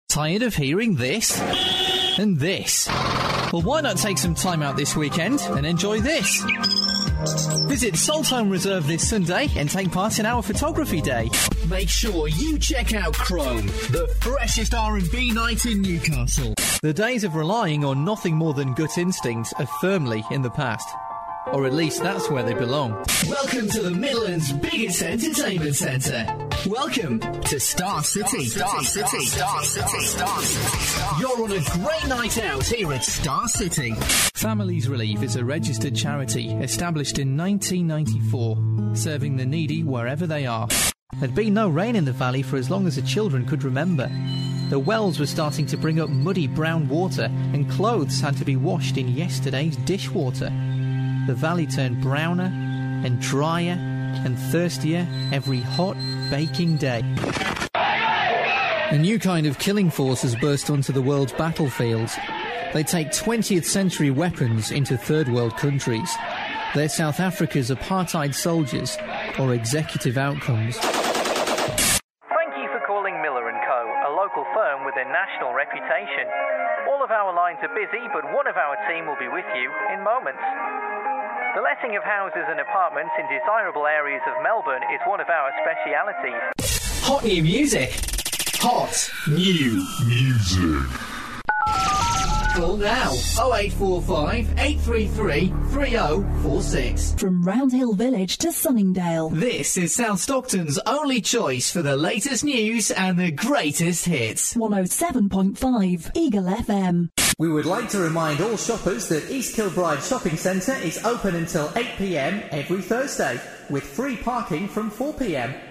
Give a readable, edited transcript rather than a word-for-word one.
Tired of hearing this and this? Well, why not take some time out this weekend and enjoy this? Visit Saltholm Reserve this Sunday and take part in our photography day. Make sure you check out Chrome, the freshest R&B night in Newcastle. The days of relying on nothing more than gut instincts are firmly in the past. Or at least that's where they belong. Welcome to the Midlands' biggest entertainment centre. Welcome to Star City. Star City. Star City. Star City. You're on a great night out here at Star City. Families Relief is a registered charity established in 1994, serving the needy wherever they are. There'd been no rain in the valley for as long as the children could remember. The wells were starting to bring up muddy brown water, and clothes had to be washed in yesterday's dishwater. The valley turned browner and drier and thirstier every hot, baking day. A new kind of killing force has burst onto the world's battlefields. They take 20th century weapons into third world countries. They're South Africa's apartheid soldiers, or executive outcomes. Thank you for calling Miller & Co., a local firm with a national reputation. All of our lines are busy, but one of our team will be with you in moments. The letting of houses and apartments in desirable areas of Melbourne is one of our specialities. Hot new music. Hot new music. Call now 0845 833 3046. From Round Hill Village to Sunningdale. This is South Stockton's only choice for the latest news and the greatest hits. 107.5 Eagle FM. We would like to remind all shoppers that East Kilbride Shopping Centre is open until 8 p.m. every Thursday, with free parking from 4 p.m.